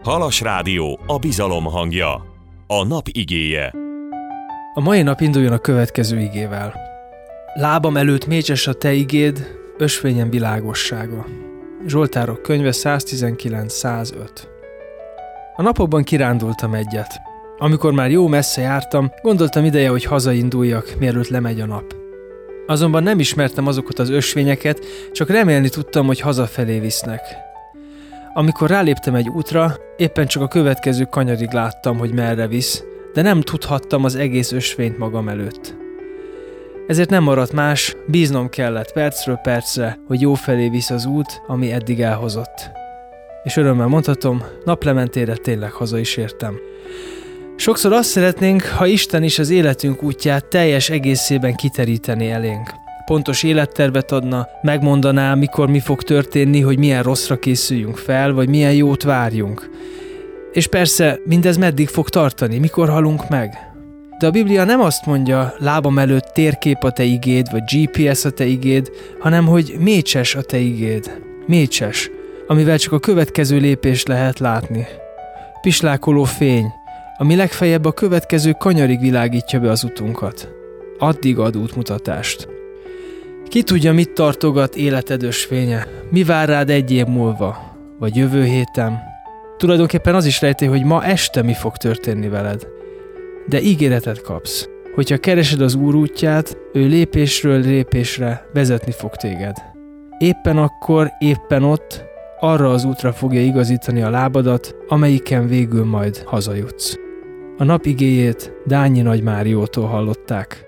Halas Rádió, a bizalom hangja. A nap igéje. A mai nap induljon a következő igével. Lábam előtt mécses a te igéd, ösvényem világossága. Zsoltárok könyve 119-105. A napokban kirándultam egyet. Amikor már jó messze jártam, gondoltam ideje, hogy hazainduljak, mielőtt lemegy a nap. Azonban nem ismertem azokat az ösvényeket, csak remélni tudtam, hogy hazafelé visznek. Amikor ráléptem egy útra, éppen csak a következő kanyarig láttam, hogy merre visz, de nem tudhattam az egész ösvényt magam előtt. Ezért nem maradt más, bíznom kellett percről percre, hogy jó felé visz az út, ami eddig elhozott. És örömmel mondhatom, naplementére tényleg haza is értem. Sokszor azt szeretnénk, ha Isten is az életünk útját teljes egészében kiterítené elénk. Pontos élettervet adna, megmondaná, mikor mi fog történni, hogy milyen rosszra készüljünk fel, vagy milyen jót várjunk. És persze, mindez meddig fog tartani, mikor halunk meg. De a Biblia nem azt mondja, lábam előtt térkép a te igéd, vagy GPS a te igéd, hanem hogy mécses a te igéd. Mécses, amivel csak a következő lépést lehet látni. Pislákoló fény, ami legfeljebb a következő kanyarig világítja be az utunkat. Addig ad útmutatást. Ki tudja, mit tartogat életed ösvénye? Mi vár rád egy év múlva? Vagy jövő héten? Tulajdonképpen az is rejti, hogy ma este mi fog történni veled. De ígéretet kapsz. Hogyha keresed az Úr útját, ő lépésről lépésre vezetni fog téged. Éppen akkor, éppen ott, arra az útra fogja igazítani a lábadat, amelyiken végül majd hazajutsz. A nap igéjét Dányi Nagy Máriótól hallották.